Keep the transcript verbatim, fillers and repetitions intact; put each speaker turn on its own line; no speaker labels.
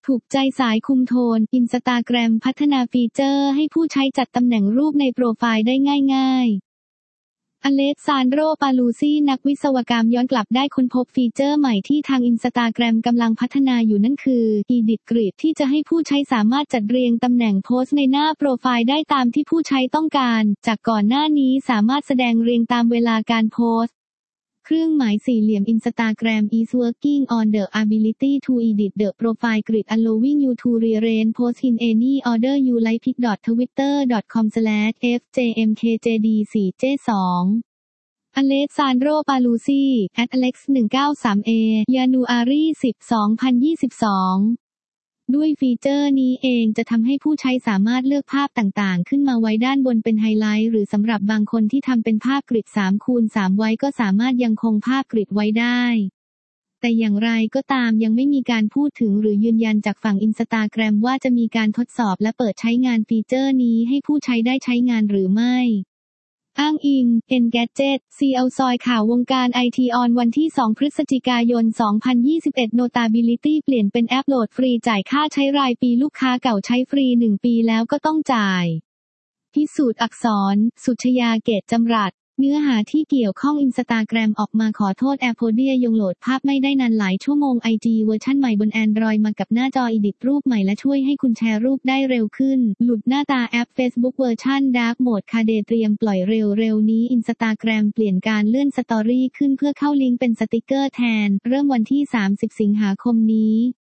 ถูกใจสายคุมโทน Instagram พัฒนาฟีเจอร์ให้ผู้ใช้จัดตำแหน่งรูปในโปรไฟล์ได้ง่ายๆอเลสซานโดร ปาลูซี่นักวิศวกรรมย้อนกลับได้ค้นพบฟีเจอร์ใหม่ที่ทาง Instagram กำลังพัฒนาอยู่นั่นคือ Edit Grid ที่จะให้ผู้ใช้สามารถจัดเรียงตำแหน่งโพสต์ในหน้าโปรไฟล์ได้ตามที่ผู้ใช้ต้องการจากก่อนหน้านี้สามารถแสดงเรียงตามเวลาการโพสต์เครื่องหมายสี่เหลี่ยม Instagram is working on the ability to edit the profile grid allowing you to rearrange posts in any order you like pic dot twitter dot com slash f j m k j d สี่ j สองอเลสซานโดร ปาลูซี่ แอท อเล็กซ์ หนึ่งเก้าสาม เอ ยานูอารี สิบ สองพันยี่สิบสองด้วยฟีเจอร์นี้เองจะทำให้ผู้ใช้สามารถเลือกภาพต่างๆขึ้นมาไว้ด้านบนเป็นไฮไลท์หรือสำหรับบางคนที่ทำเป็นภาพกริด สามคูณสาม ไว้ก็สามารถยังคงภาพกริดไว้ได้แต่อย่างไรก็ตามยังไม่มีการพูดถึงหรือยืนยันจากฝั่ง Instagram ว่าจะมีการทดสอบและเปิดใช้งานฟีเจอร์นี้ให้ผู้ใช้ได้ใช้งานหรือไม่อ้างอิง Engadget ซี แอล ซอยข่าววงการไอทีออนวันที่ สอง พฤศจิกายน สองพันยี่สิบเอ็ด Notability เปลี่ยนเป็นแอปโหลดฟรีจ่ายค่าใช้รายปีลูกค้าเก่าใช้ฟรี หนึ่ง ปีแล้วก็ต้องจ่ายพิสูจน์อักษร สุชยา เกตจำรัดเนื้อหาที่เกี่ยวข้อง Instagram ออกมาขอโทษแอปโพเดียยงโหลดภาพไม่ได้นานหลายชั่วโมง ไอ จี เวอร์ชันใหม่บน Android มากับหน้าจอ Edit รูปใหม่และช่วยให้คุณแชร์รูปได้เร็วขึ้นหลุดหน้าตาแอป Facebook เวอร์ชัน Dark Mode คาเดเตรียมปล่อยเร็วๆนี้ Instagram เปลี่ยนการเลื่อนสตอรี่ขึ้นเพื่อเข้าลิงก์เป็นสติกเกอร์แทนเริ่มวันที่ สามสิบ สิงหาคมนี้